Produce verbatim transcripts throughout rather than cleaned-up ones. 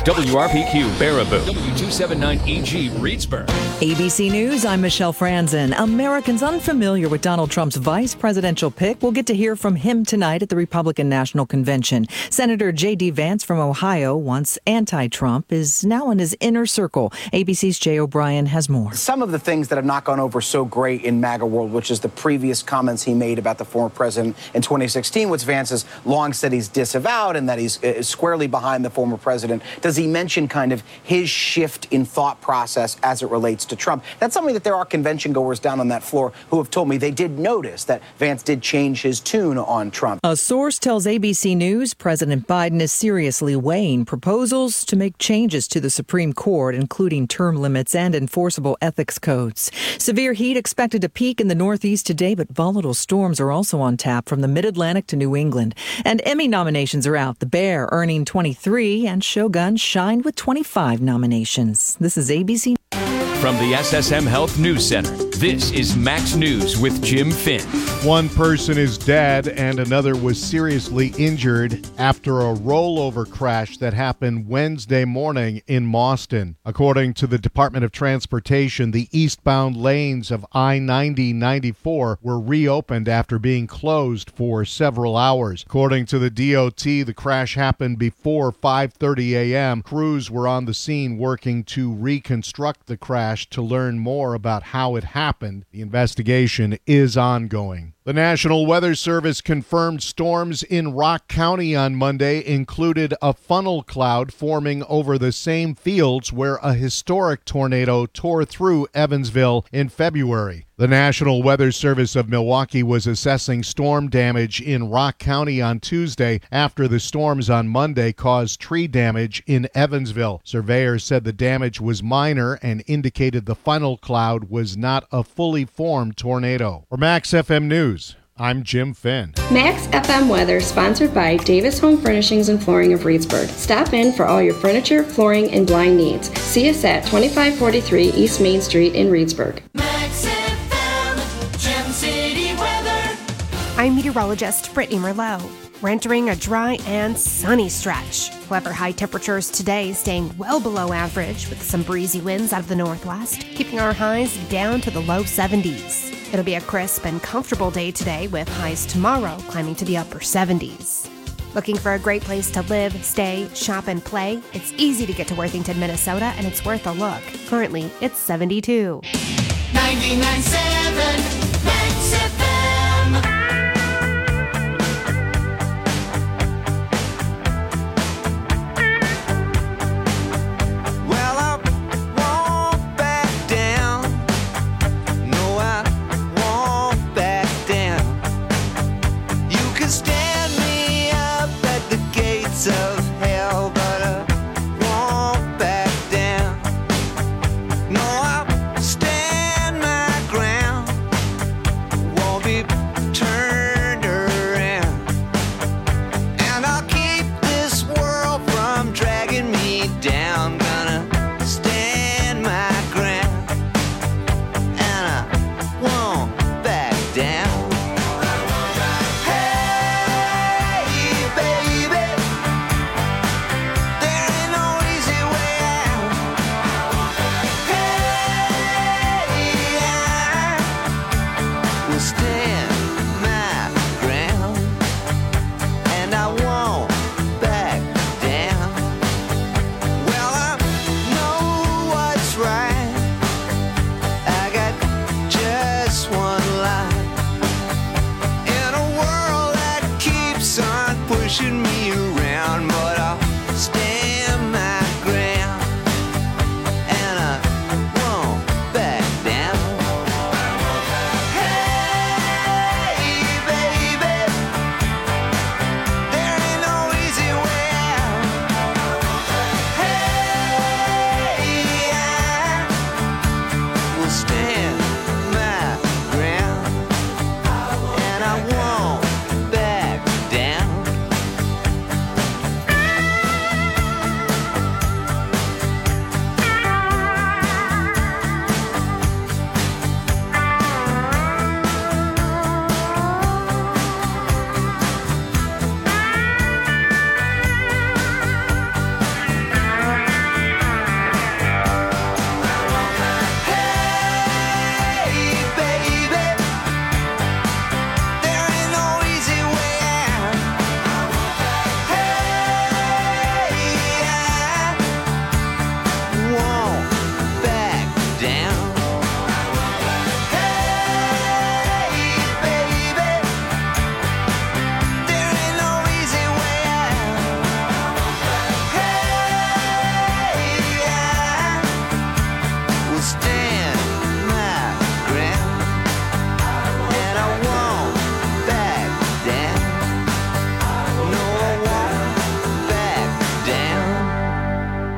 W R P Q Baraboo, W two seventy-nine E G Reedsburg. A B C News, I'm Michelle Franzen. Americans unfamiliar with Donald Trump's vice presidential pick will get to hear from him tonight at the Republican National Convention. Senator J D Vance from Ohio, once anti-Trump, is now in his inner circle. A B C's Jay O'Brien has more. Some of the things that have not gone over so great in MAGA world, which is the previous comments he made about the former president in twenty sixteen, which Vance has long said he's disavowed and that he's uh, squarely behind the former president. Does he mention kind of his shift in thought process as it relates to Trump? That's something that there are convention goers down on that floor who have told me they did notice that Vance did change his tune on Trump. A source tells A B C News President Biden is seriously weighing proposals to make changes to the Supreme Court, including term limits and enforceable ethics codes. Severe heat expected to peak in the Northeast today, but volatile storms are also on tap from the Mid-Atlantic to New England. And Emmy nominations are out. The Bear earning twenty-three and Shogun shined with twenty-five nominations. This is A B C. From the S S M Health News Center, this is Max News with Jim Finn. One person is dead and another was seriously injured after a rollover crash that happened Wednesday morning in Mauston. According to the Department of Transportation, the eastbound lanes of I ninety ninety-four were reopened after being closed for several hours. According to the D O T, the crash happened before five thirty a.m. Crews were on the scene working to reconstruct the crash to learn more about how it happened. The investigation is ongoing. The National Weather Service confirmed storms in Rock County on Monday included a funnel cloud forming over the same fields where a historic tornado tore through Evansville in February. The National Weather Service of Milwaukee was assessing storm damage in Rock County on Tuesday after the storms on Monday caused tree damage in Evansville. Surveyors said the damage was minor and indicated the funnel cloud was not a fully formed tornado. For Max F M News, I'm Jim Finn. Max F M weather sponsored by Davis Home Furnishings and Flooring of Reedsburg. Stop in for all your furniture, flooring, and blind needs. See us at twenty-five forty-three East Main Street in Reedsburg. Max F M, Gem City weather. I'm meteorologist Brittany Merlot. We're entering a dry and sunny stretch. However, high temperatures today staying well below average with some breezy winds out of the northwest, keeping our highs down to the low seventies. It'll be a crisp and comfortable day today with highs tomorrow climbing to the upper seventies. Looking for a great place to live, stay, shop, and play? It's easy to get to Worthington, Minnesota, and it's worth a look. Currently, it's seventy-two. ninety-nine point seven Max F M.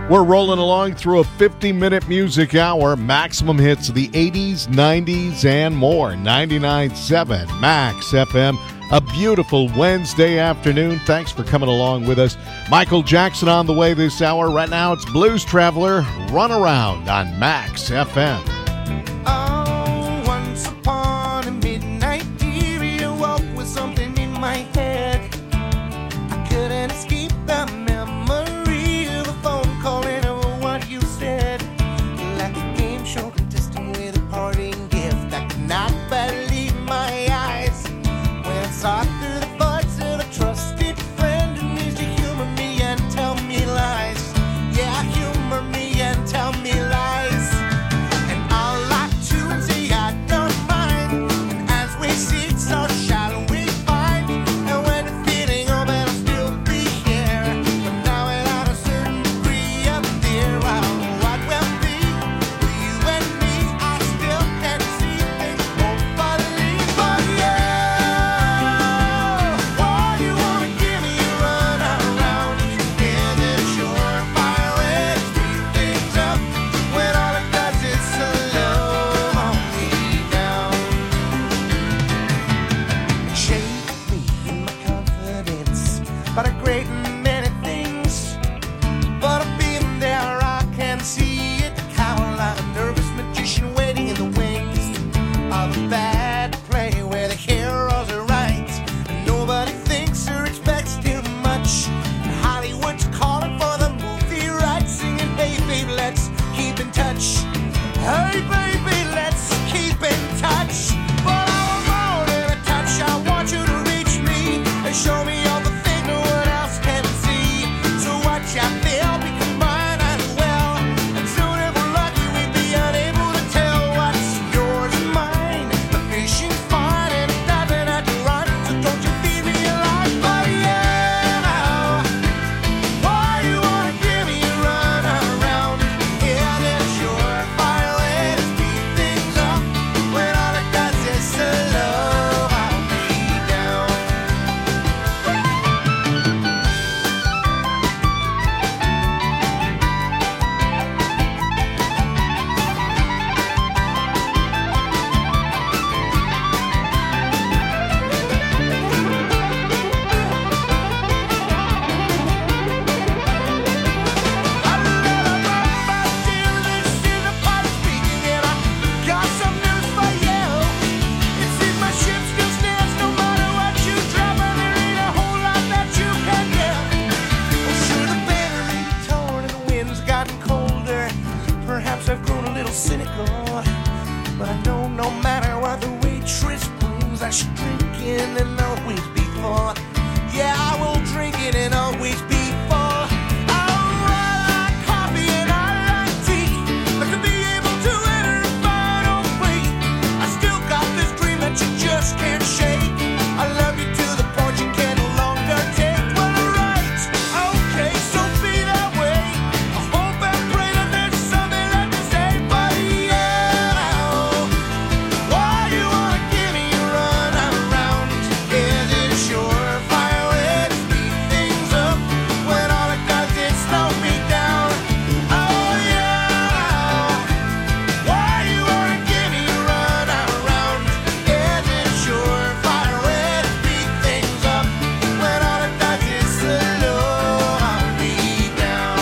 We're rolling along through a fifty-minute music hour. Maximum hits of the eighties, nineties, and more. ninety-nine point seven Max F M. A beautiful Wednesday afternoon. Thanks for coming along with us. Michael Jackson on the way this hour. Right now it's Blues Traveler, Run Around on Max F M. Oh, once upon a midnight dear, you woke with something in my head. I couldn't escape the memory of a phone call and of what you said. Like a game show contestant with a parting gift. I could not believe my eyes when I saw through the voice of a trusted friend who needs to humor me and tell me lies. Yeah, humor me and tell me lies. And I'll lie to and say I don't mind. And as we seek, so shall we find. And when the feeling of it'll still be here, but now without a certain degree of fear. Well, what will be for you and me? I still can't see things hopefully for you. Why you wanna give me a run around? Is it surefire way to speed things up when all it does is slow me down? Shake me in my confidence about a great many things, but I've been there, I can see it. Cowl like a nervous magician waiting in the wings of a bad play where the heroes are right and nobody thinks or expects too much. And Hollywood's calling for the movie rights, singing, hey baby, let's keep in touch. Hey baby, let's keep in touch. But I want more than a touch. I want you to reach me and show me all the things no one else can see. So watch I feel become mine and well. And soon if we're lucky we'd be unable to tell what's yours and mine. The fishing's fine and it doesn't have to run. So don't you feed me alive, but yeah. Why you wanna give me a run around? Yeah, there's surefire way to speed things up when all it does is slow me down. Perhaps I've grown a little cynical, but I know no matter what the waitress brings, I should drink it and always be full. Yeah, I will drink it and always be full. I like coffee and I like tea, but to be able to enter a final plea, I still got this dream that you just can't shake. I love you to the point you can no longer take. Well, alright, okay, so be that way. I hope and pray that there's something left to say, but yeah. Why you wanna give me a run around? Is it a surefire way to speed things up when all it does is slow me down? Oh yeah. Why you wanna give me a run around? Is it a surefire way to speed things up when all it does is slow me down?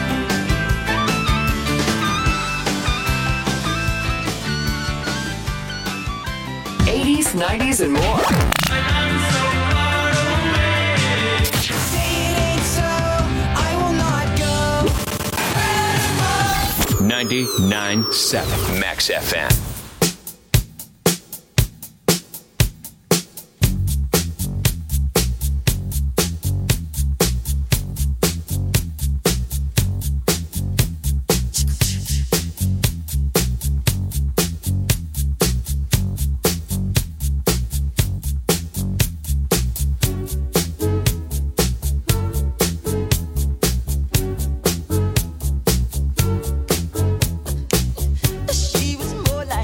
eighties, nineties, and more. ninety-nine point seven Max F M. She was more like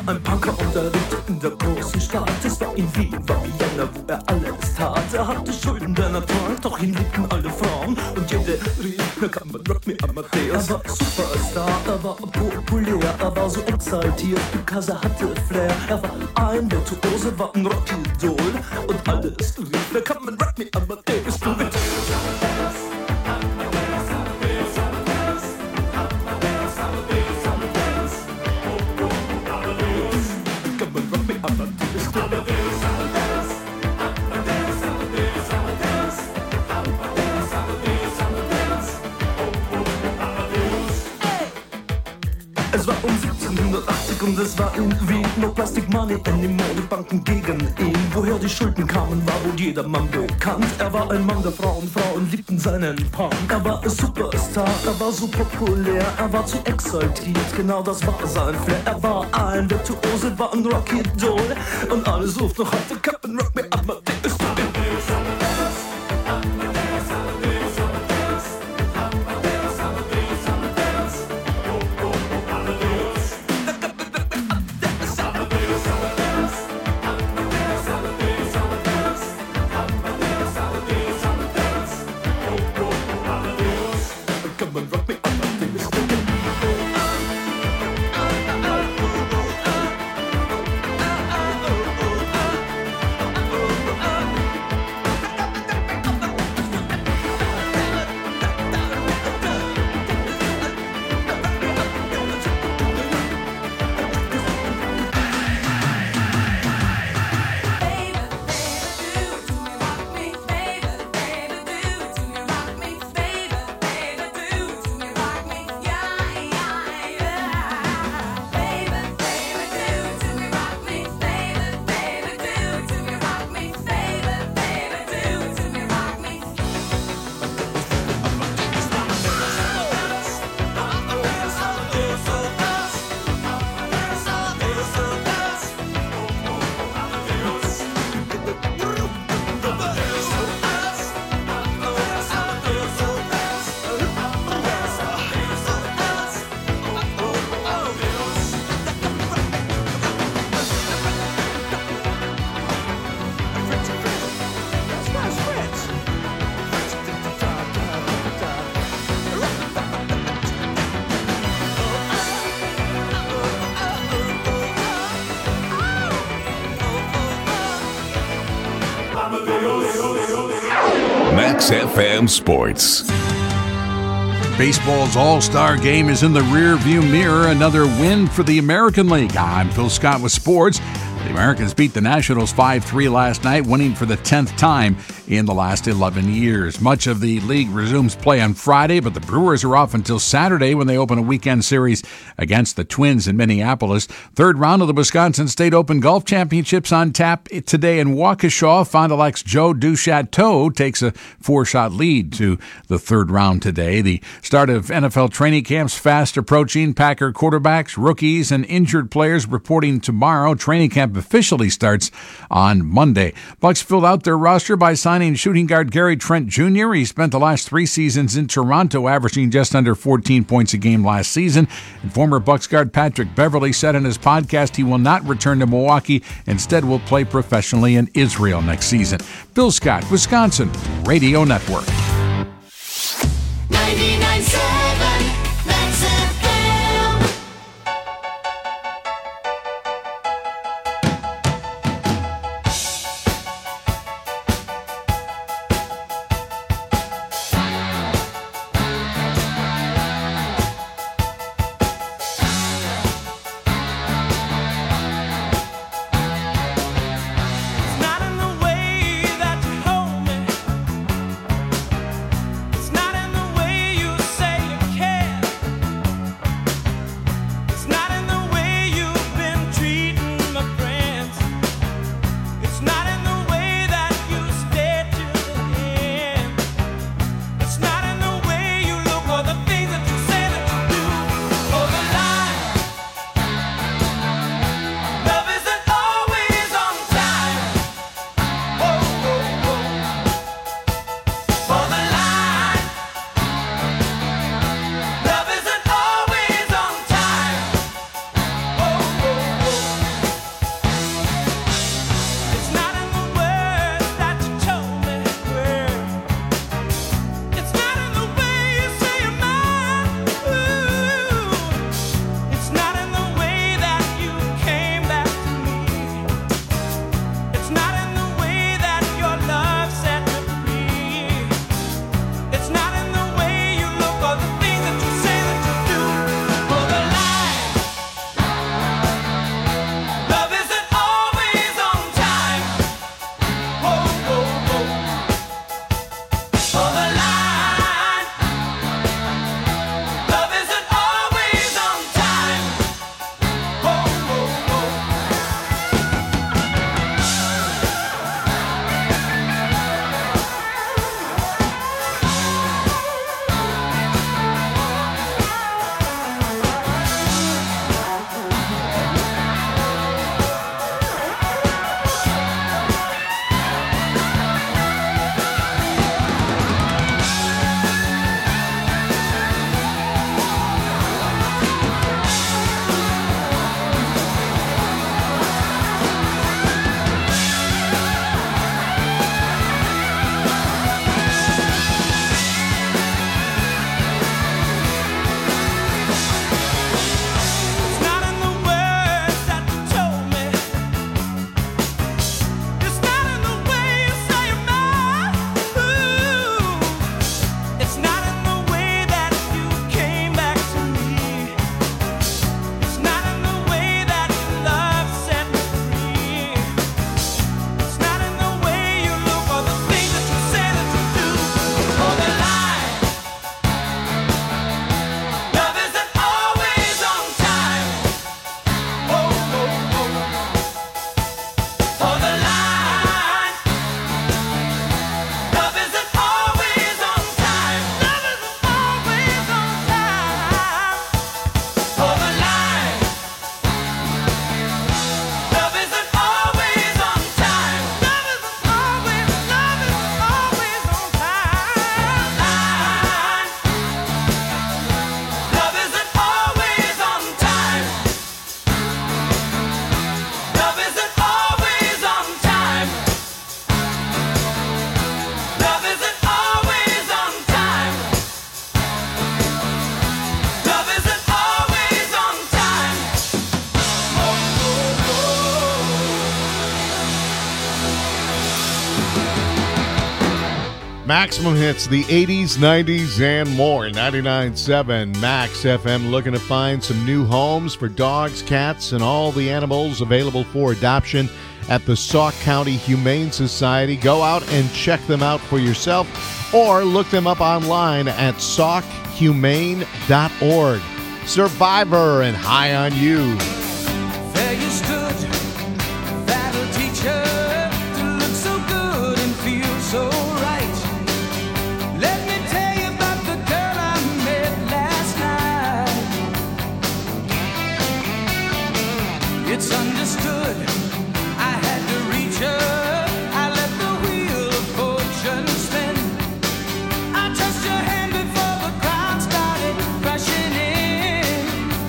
ein Punker und er lebte in der großen Stadt. Es war in Wien, war Vienna, wo er alles tat. Er hatte Schulden, denn er trank, doch ihn liebten alle Frauen. Und jede rief, na kann man Rock Me Amadeus. Er war Superstar, er war populär, er war so exaltiert, because er hatte Flair. Er war ein Virtuose, war ein Rockidol. Und alles rief, na kann man Rock Me Amadeus. Du mit Es war um siebzehnhundertachtzig und es war in Wien. No Plastic Money anymore, die Banken gegen ihn. Woher die Schulden kamen, war wohl jedermann bekannt. Er war ein Mann der Frauen, Frauen liebten seinen Punk. Er war ein Superstar, er war so populär, er war zu exaltiert, genau das war sein Flair. Er war ein Virtuose, war ein Rockidol. Und alle suchten noch heute, Captain Rock Me Amadeus. Max F M Sports. Baseball's All-Star Game is in the rear-view mirror. Another win for the American League. I'm Phil Scott with sports. The Americans beat the Nationals five three last night, winning for the tenth time in the last eleven years. Much of the league resumes play on Friday, but the Brewers are off until Saturday when they open a weekend series against the Twins in Minneapolis. Third round of the Wisconsin State Open Golf Championships on tap today in Waukesha. Fond du Lac's Joe Duchateau takes a four-shot lead to the third round today. The start of N F L training camps fast approaching. Packer quarterbacks, rookies, and injured players reporting tomorrow. Training camp officially starts on Monday. Bucks filled out their roster by signing shooting guard Gary Trent Junior He spent the last three seasons in Toronto, averaging just under fourteen points a game last season. And former Bucks guard Patrick Beverley said in his podcast he will not return to Milwaukee. Instead, will play professionally in Israel next season. Bill Scott, Wisconsin Radio Network. ninety-nine point seven Max F M. Say Maximum hits, the eighties, nineties, and more. ninety-nine point seven Max F M, looking to find some new homes for dogs, cats, and all the animals available for adoption at the Sauk County Humane Society. Go out and check them out for yourself or look them up online at sauk humane dot org. Survivor and High on You. There you stood, that'll teach her to look so good and feel so right. Let me tell you about the girl I met last night. It's understood, I had to reach her. I let the wheel of fortune spin. I touched her hand before the crowd started rushing in.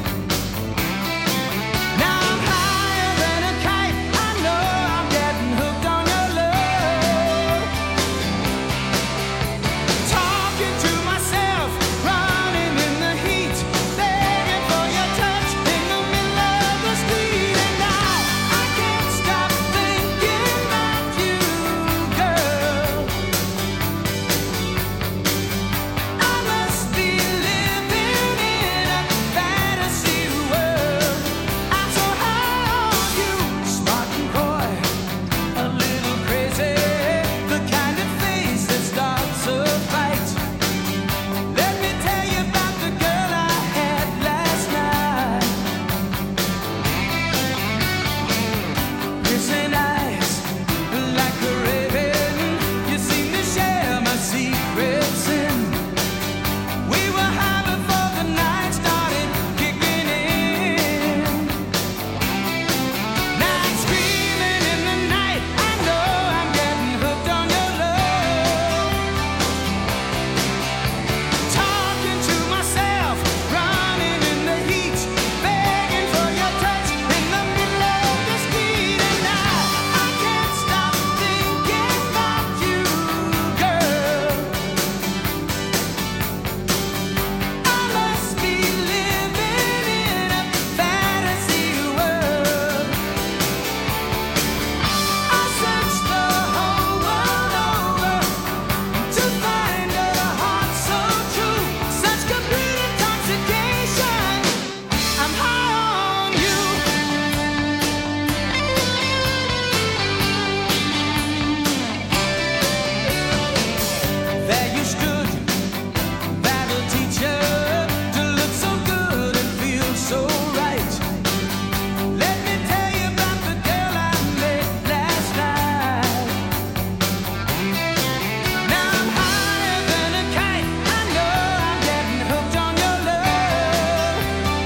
Now I'm higher than a kite. I know I'm getting hooked on your love. Talking to myself, running in the heat, begging for your touch in the middle of the street. And now I can't stop thinking about you, girl. I must be living in a fantasy world. I'm so high on you, smart and coy, a little crazy, the kind of face that starts a fight. Let me tell you about the girl I had last night. Piercing eyes like a raven, you seem to share my secrets in. We were high before the night started kicking in. Now I'm screaming in the night. I know I'm getting hooked on your love. Talking to myself, running in the heat, begging for your touch in the middle of the street. And now I can't stop thinking about you, girl. I must be living in a fantasy world. I searched the whole world over to find a heart so true, such complete intoxication. I'm high on you. There you stood, that'll teach her to look so good and feel so right. Let me tell you about the girl I met last night. Now I'm higher than a kite. I know I'm getting hooked on your love.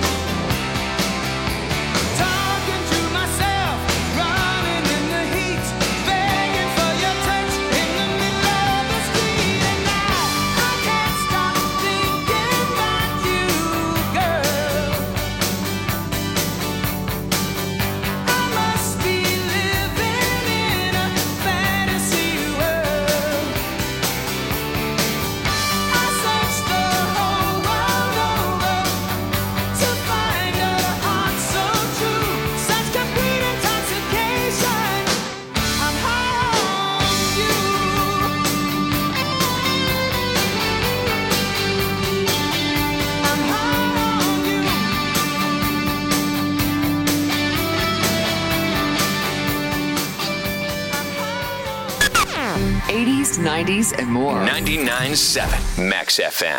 Talking to myself, running in the heat, begging for your touch in the middle of the street. And now I can't stop thinking about you, girl. I must be living in a fantasy world. I searched the whole world over to find a heart so true, such complete intoxication. I'm high on you. I'm high on you. eighties, nineties, and more. ninety-nine point seven Max F M.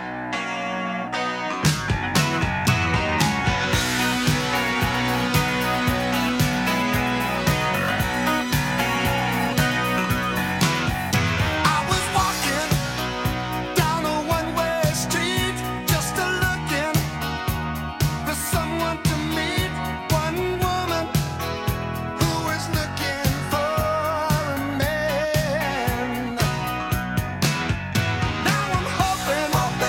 I was walking down a one-way street, just a looking for someone to meet. One woman who was looking for a man. Now I'm hoping, hoping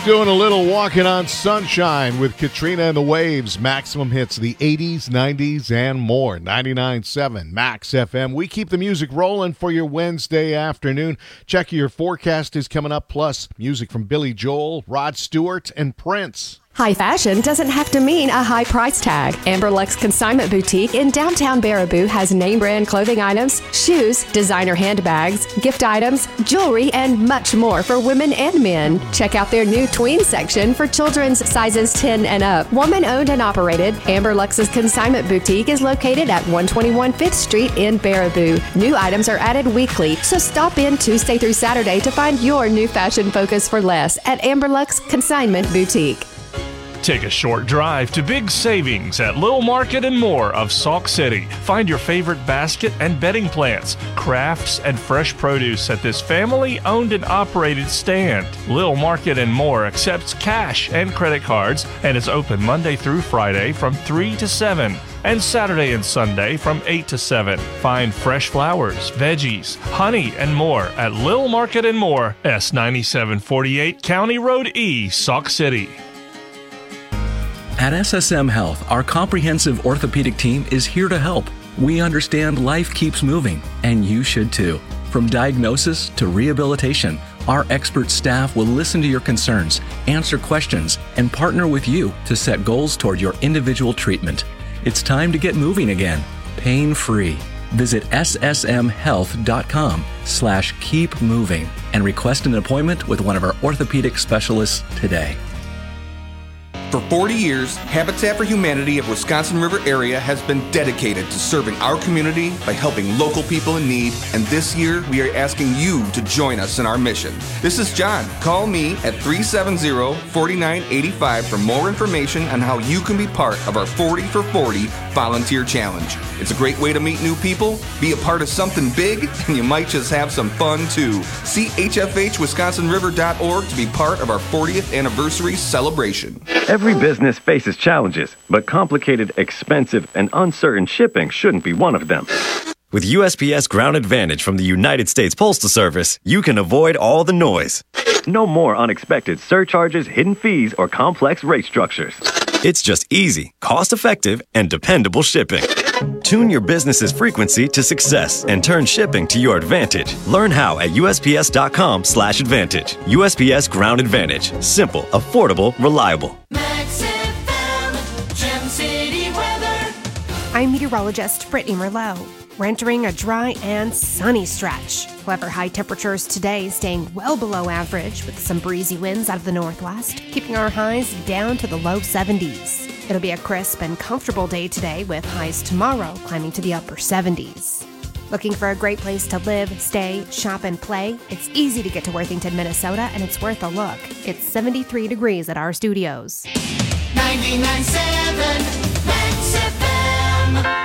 Doing a little walking on sunshine with Katrina and the Waves. Maximum hits the eighties, nineties, and more. ninety-nine point seven Max F M. We keep the music rolling for your Wednesday afternoon. Check your forecast is coming up, plus music from Billy Joel, Rod Stewart, and Prince. High fashion doesn't have to mean a high price tag. Amber Lux Consignment Boutique in downtown Baraboo has name brand clothing items, shoes, designer handbags, gift items, jewelry, and much more for women and men. Check out their new tween section for children's sizes ten and up. Woman owned and operated, Amber Lux's Consignment Boutique is located at one twenty-one Fifth Street in Baraboo. New items are added weekly, so stop in Tuesday through Saturday to find your new fashion focus for less at Amber Lux Consignment Boutique. Take a short drive to big savings at Little Market and More of Sauk City. Find your favorite basket and bedding plants, crafts, and fresh produce at this family-owned and operated stand. Little Market and More accepts cash and credit cards and is open Monday through Friday from three to seven and Saturday and Sunday from eight to seven. Find fresh flowers, veggies, honey, and more at Little Market and More, S ninety-seven forty-eight County Road E, Sauk City. At S S M Health, our comprehensive orthopedic team is here to help. We understand life keeps moving, and you should too. From diagnosis to rehabilitation, our expert staff will listen to your concerns, answer questions, and partner with you to set goals toward your individual treatment. It's time to get moving again, pain-free. Visit S S M health dot com slash keep moving and request an appointment with one of our orthopedic specialists today. For forty years, Habitat for Humanity of Wisconsin River area has been dedicated to serving our community by helping local people in need, and this year we are asking you to join us in our mission. This is John. Call me at three seven zero, four nine eight five for more information on how you can be part of our forty for forty volunteer challenge. It's a great way to meet new people, be a part of something big, and you might just have some fun too. See H F H Wisconsin River dot org to be part of our fortieth anniversary celebration. Every business faces challenges, but complicated, expensive, and uncertain shipping shouldn't be one of them. With U S P S Ground Advantage from the United States Postal Service, you can avoid all the noise. No more unexpected surcharges, hidden fees, or complex rate structures. It's just easy, cost-effective, and dependable shipping. Tune your business's frequency to success and turn shipping to your advantage. Learn how at U S P S dot com slash advantage. U S P S Ground Advantage. Simple, affordable, reliable. Max F M, Gem City weather. I'm meteorologist Brittany Merlot. We're entering a dry and sunny stretch. However, high temperatures today staying well below average with some breezy winds out of the northwest, keeping our highs down to the low seventies. It'll be a crisp and comfortable day today with highs tomorrow climbing to the upper seventies. Looking for a great place to live, stay, shop, and play? It's easy to get to Worthington, Minnesota, and it's worth a look. It's seventy-three degrees at our studios. ninety-nine point seven Max F M.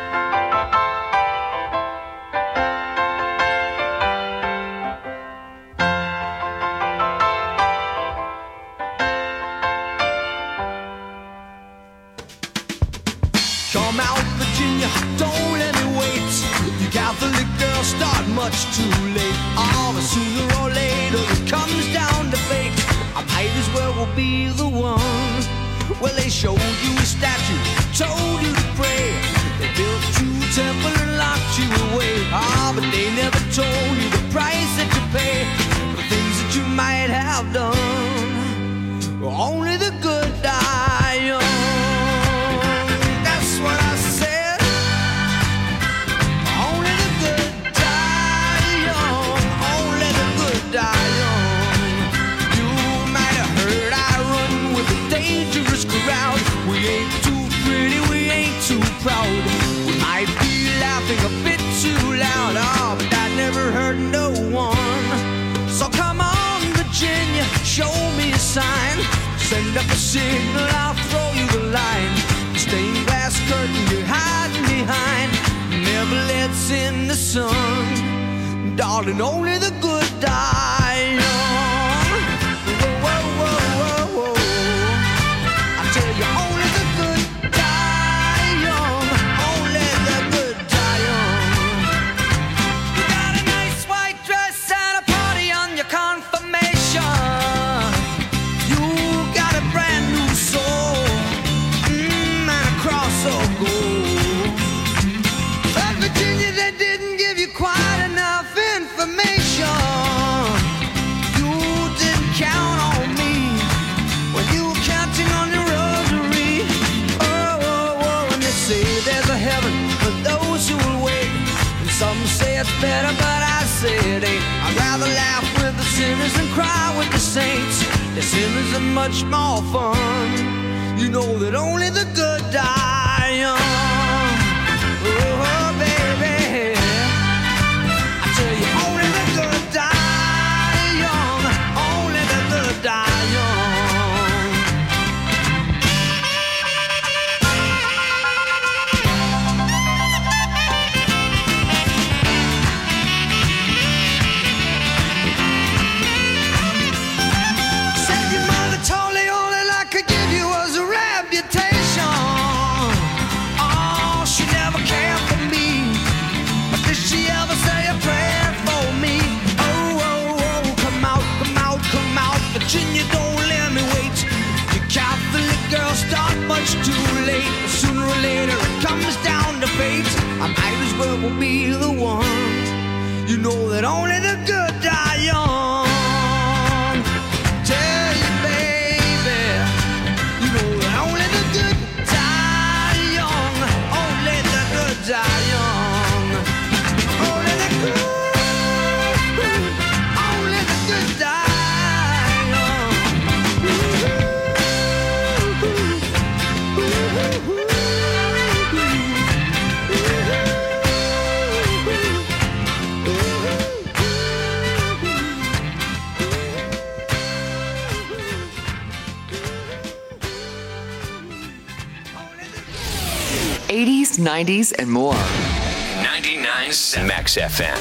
Come out, Virginia, don't let me wait. You Catholic girls start much too late. Oh, but sooner or later it comes down to fate. I might as well be the one. Well, they showed you a statue, told you to pray. They built you a temple and locked you away. Oh, but they never told you the price that you pay for things that you might have done. Only the good die young. What I said, only the good die young, only the good die young. You might have heard I run with a dangerous crowd. We ain't too pretty, we ain't too proud. We might be laughing a bit too loud, oh, but that never hurt no one. So come on, Virginia, show me a sign. Send up a signal, I'll throw you the line. Stained glass curtain you're hiding behind never lets in the sun. Darling, only the good die young. Whoa, whoa, whoa, whoa, whoa. I tell you, only the good die young. Only the good die young. You got a nice white dress and a party on your confirmation. better, but I said, hey, I'd rather laugh with the sinners than cry with the saints. The sinners are much more fun. You know that only the good die young. Oh, baby, I tell you, only the good die young. Only the good die young. Virginia, don't let me wait. You Catholic girls start much too late. Sooner or later it comes down to fate. I might as well be the one. You know that only the good die young. Tell you, baby, you know that only the good die young. Only the good die young. Only the good, only the good die. eighties, nineties, and more. ninety-nine Max F M.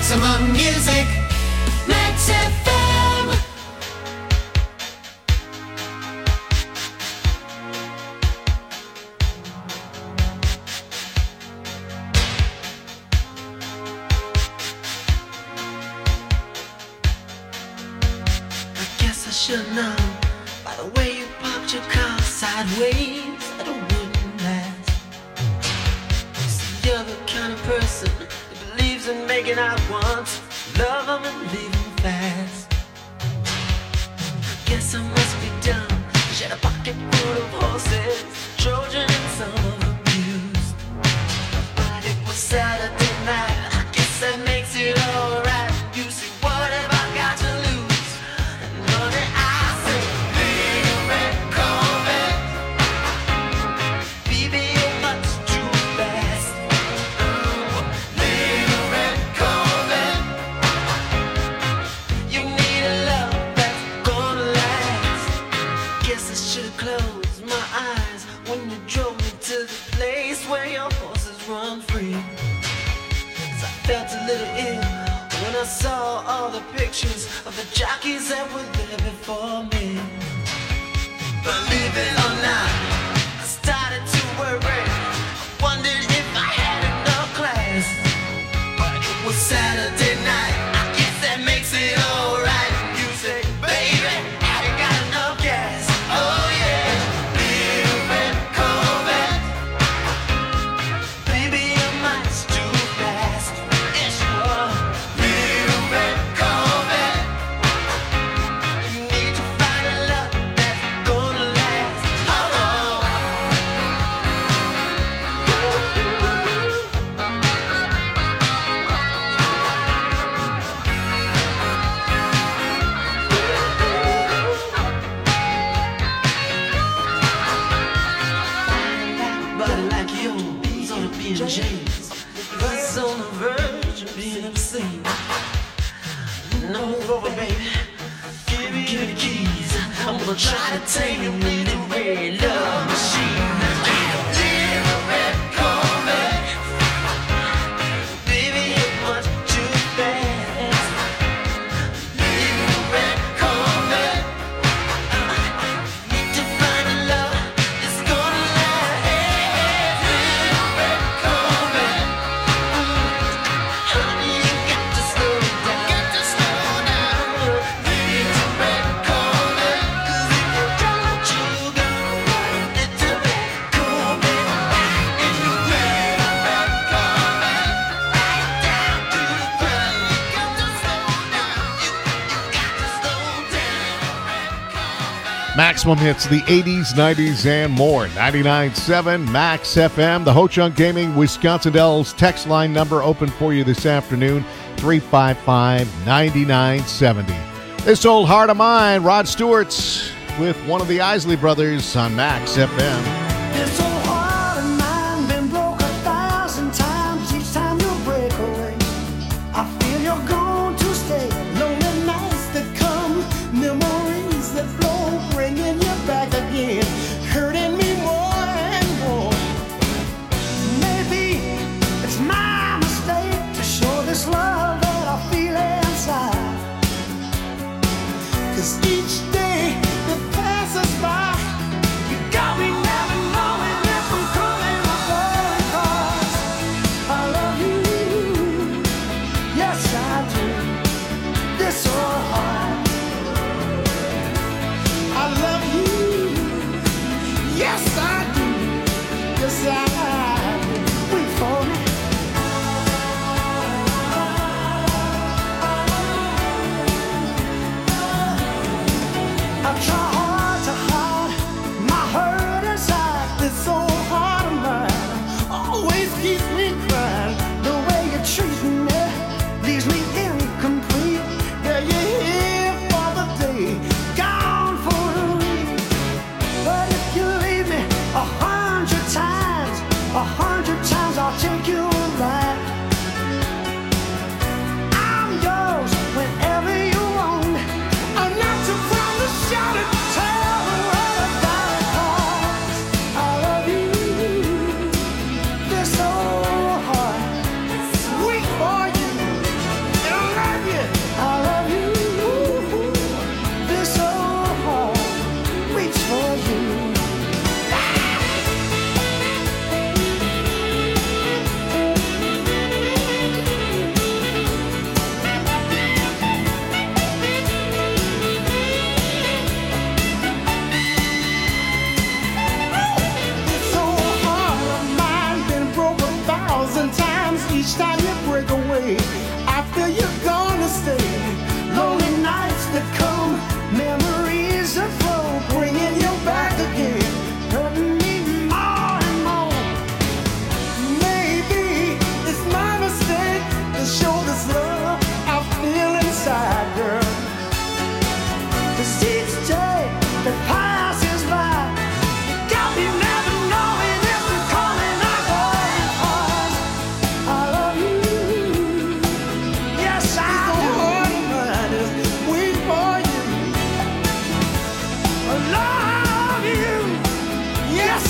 Maximum music, Max F M. I guess I should know by the way you parked your car sideways that it wouldn't last. See, you're the kind of person that believes in making out once, love them and leave them fast. I guess I must be dumb. She had a pocket full of horses, Trojan and some of them used. But it was Saturday night, I guess that makes it alright. You see, what have I got to lose? And honey, I say, little red Corvette, baby, you're much too fast. Oh, little red Corvette, you need a love that's gonna last. Guess I should've closed my eyes when you drove me to the place where your horses run free. 'Cause I felt a little ill when I saw all the pictures of the jockeys that were there before me. Believe it or not, I started to worry. I wondered if I had enough class. But it was Saturday night, I guess that makes it alright. You say, baby, have you got enough gas? Oh yeah, little red Corvette, baby, you're much too fast. Yes, you are. Little red Corvette, you need to find a love that's gonna last. Oh, body like yours ought to be in chains, but it's on the verge of being obscene. Now move over, baby. Give me, give me the keys. I'm gonna try to tame you in the red love machine. Little red Corvette, baby, you're much too fast. Little red Corvette, need to find a love that's gonna last. Little red Corvette, honey, you got to slow down. Got to slow down. Little red Corvette, 'cause if you don't, you go. Little red Corvette, in the red, red Corvette, right down to the ground. You got to slow down. You, you got to slow down. Maximum hits the eighties, nineties, and more. ninety-nine point seven Max F M. The Ho Chunk Gaming Wisconsin Dells text line number open for you this afternoon, three five five, nine nine seven zero. This old heart of mine, Rod Stewart's with one of the Isley Brothers on Max F M. This old heart of mine been broke a thousand times. Each time you break away, I feel you're going to stay. Lonely nights that come, memories that flow, bringing you back again, hurting me more and more. Maybe it's my mistake to show this love that I feel inside. 'Cause each day that passes by, you got me never knowing if I'm coming or going. 'Cause I love you, yes I do. This old heart, I love you, yes I do. Yes I do. Wait for me. I try hard to hide my hurt inside. This old heart of mine always keeps me crying. The way you treat me leaves me incomplete. Yeah, you're here for the day, gone for the week. But if you leave me a hundred times, a hundred times I'll take you right. I'm yours whenever you want. I'm not too proud to shout it, tell the world about it, 'cause I love you.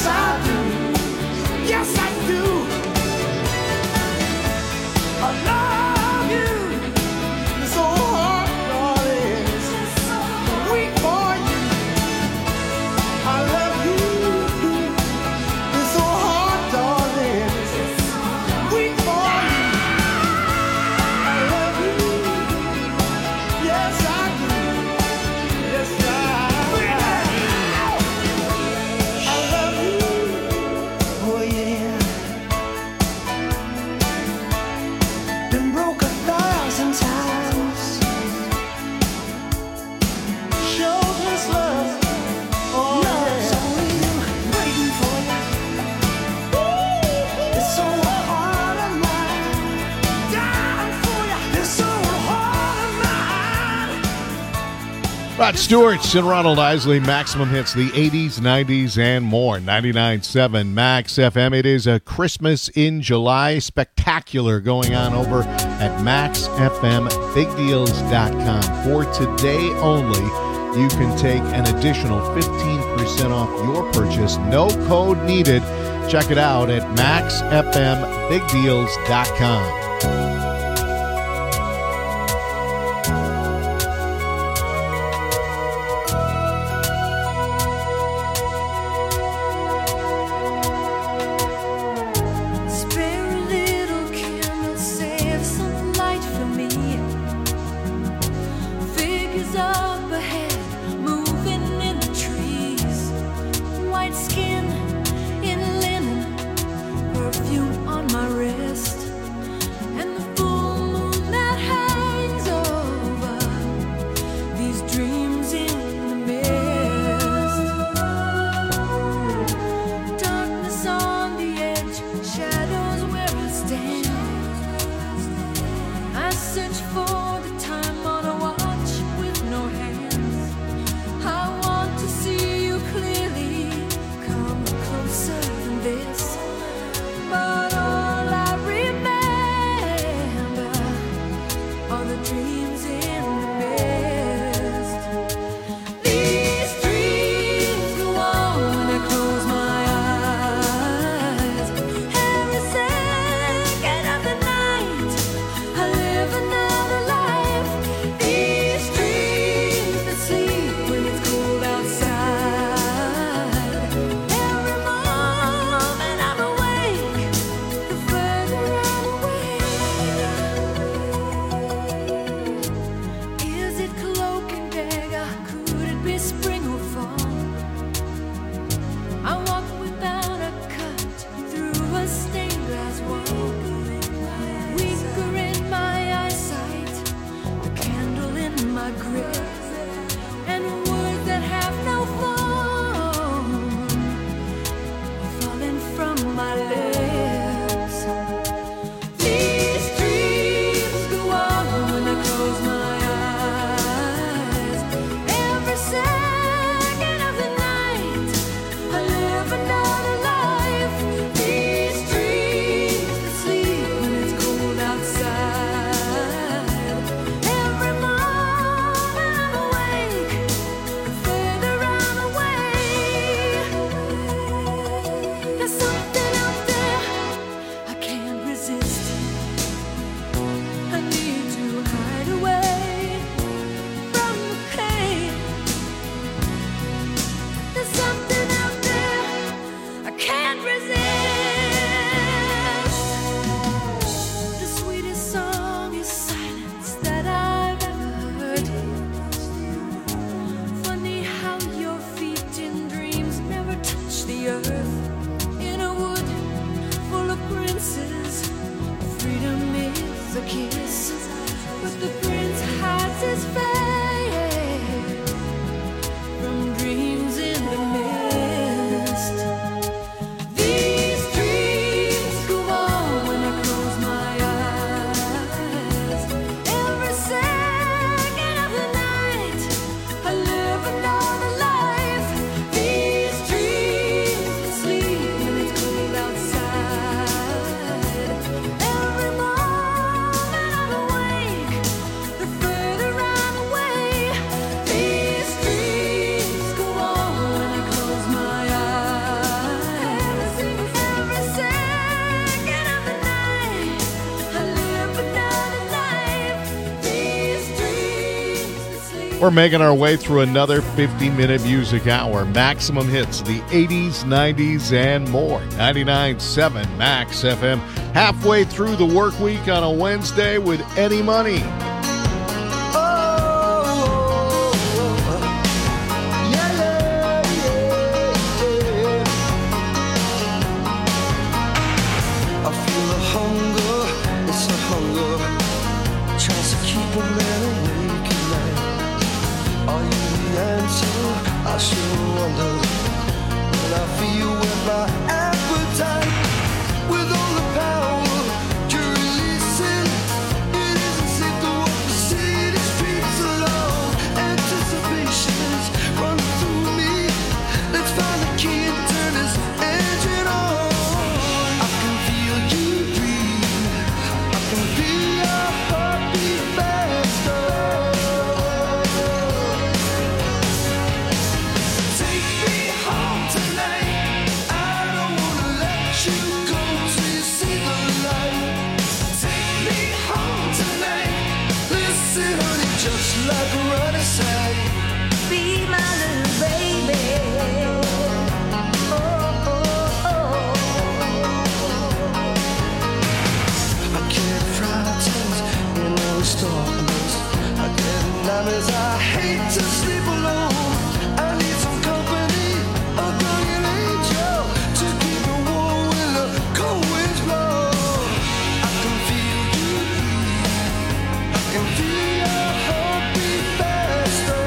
Yes, I do. Yes, I do. I love you. It's so hard, darling. Wait for you. I love you. It's so hard, darling. Wait for you. I love you. Yes, I do. Yes, I do. I love you. Oh, yeah. Been broke a thousand times. Showed this love. Oh, love's only you, waiting for you. It's so hard on mine. Down for you. It's so hard on mine. Rod Stewart and Ronald Isley, Maximum Hits, the eighties, nineties, and more. ninety-nine point seven Max F M. It is a Christmas in July spectacular going on over at max f m big deals dot com. For today only, you can take an additional fifteen percent off your purchase. No code needed. Check it out at max f m big deals dot com. Spare a little candle, save some light for me. Figures up ahead, moving in the trees. White skin in linen, perfume on my wrist, and the We're making our way through another fifty-minute music hour. Maximum hits, the eighties, nineties, and more. ninety-nine point seven Max F M. Halfway through the work week on a Wednesday with Eddie Money. I sure wonder when I feel with my appetite, with all the power to release it. It isn't safe to walk the city streets alone. Anticipation's running through me. Let's find the key and turn this engine on. I can feel you breathe. I can feel your heartbeat faster. Just like Ronnie said, be my little baby. Oh, oh, oh. I can't frightened in all this darkness. I get nightmares. I hate to sleep alone. I need some company, a guardian angel to keep me warm when the cold winds blow. I can feel you breathe. I can feel your heartbeat faster.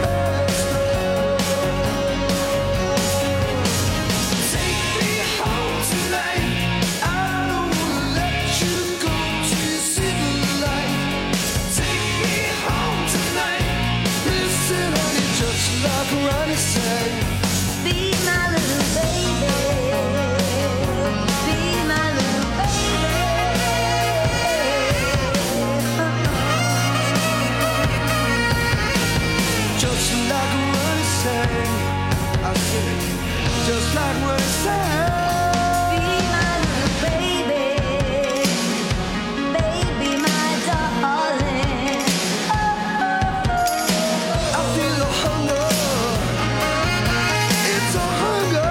Take me home tonight. I don't wanna let you go till you see the light. Take me home tonight. Listen, honey, just like Ronnie said, be my little baby. Be my little baby. Just like Ronnie said, I said, just like Ronnie said, be my little baby. Baby, my darling. I feel the hunger. It's a hunger.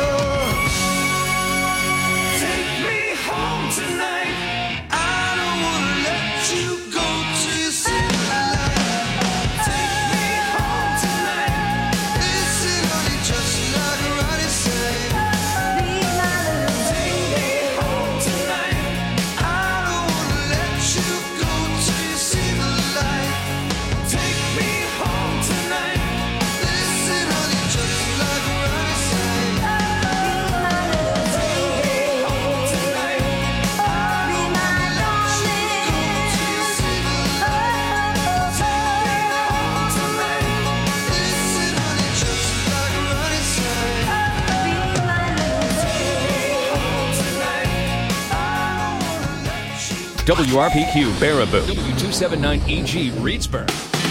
Take me home tonight. I don't wanna let you go till you see the light. Take me home tonight. Listen, honey, just like Ronnie said, be my little baby. Take me home tonight. I don't wanna let you go till you see the light. Take me home tonight. Listen, honey, just like Ronnie said, be my little baby. Home tonight. I don't wanna let you go till you see the light. Take me home tonight. Listen, honey, just like Ronnie said, be my little baby. Home tonight. I don't wanna let you. W R P Q Baraboo, W two seventy-nine E G Reedsburg.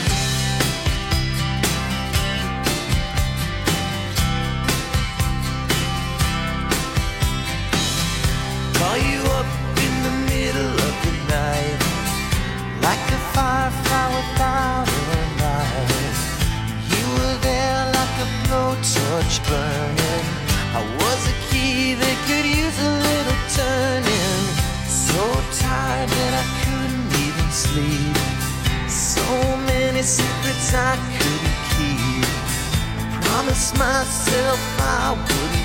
Call you up in the middle of the night, like a firefly without a light. You were there like a blowtorch burning. I was a key that could use a little turning. So tired that I couldn't even sleep. So many secrets I couldn't keep. I promised myself I wouldn't